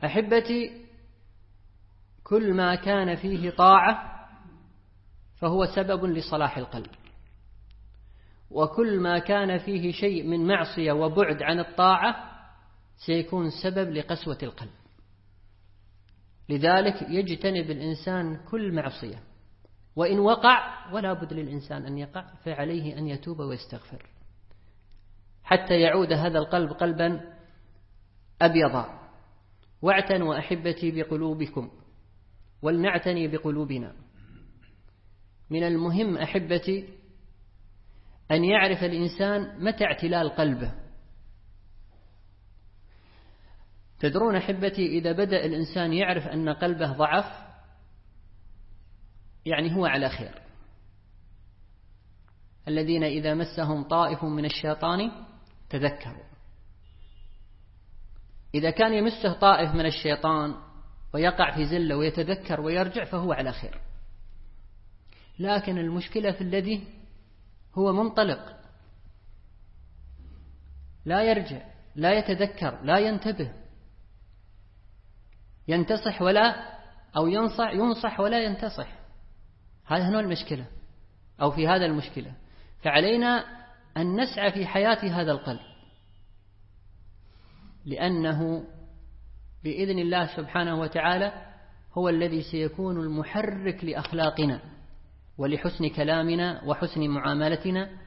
أحبتي، كل ما كان فيه طاعة فهو سبب لصلاح القلب، وكل ما كان فيه شيء من معصية وبعد عن الطاعة سيكون سبب لقسوة القلب. لذلك يجتنب الإنسان كل معصية، وإن وقع ولا بد للإنسان أن يقع فعليه أن يتوب ويستغفر حتى يعود هذا القلب قلبا أبيضا. واعتنوا أحبتي بقلوبكم ولنعتني بقلوبنا. من المهم أحبتي أن يعرف الإنسان متى اعتلال قلبه. تدرون أحبتي، إذا بدأ الإنسان يعرف أن قلبه ضعف يعني هو على خير. الذين إذا مسهم طائف من الشيطان تذكروا. إذا كان يمسه طائف من الشيطان ويقع في زلة ويتذكر ويرجع فهو على خير. لكن المشكلة في الذي هو منطلق، لا يرجع، لا يتذكر، لا ينتبه، ينتصح ولا أو ينصح ولا ينتصح. هذا هو المشكلة، أو في هذا المشكلة. فعلينا أن نسعى في حياة هذا القلب، لأنه بإذن الله سبحانه وتعالى هو الذي سيكون المحرك لأخلاقنا ولحسن كلامنا وحسن معاملتنا